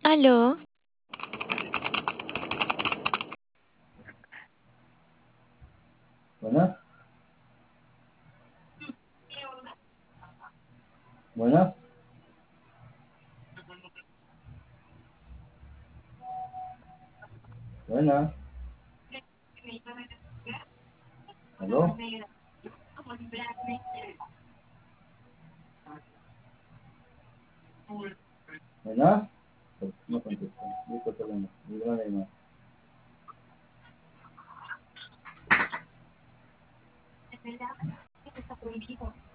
Aló, Bueno, bueno, bueno, ¿aló? Bueno, no contestó. Listo, perdón.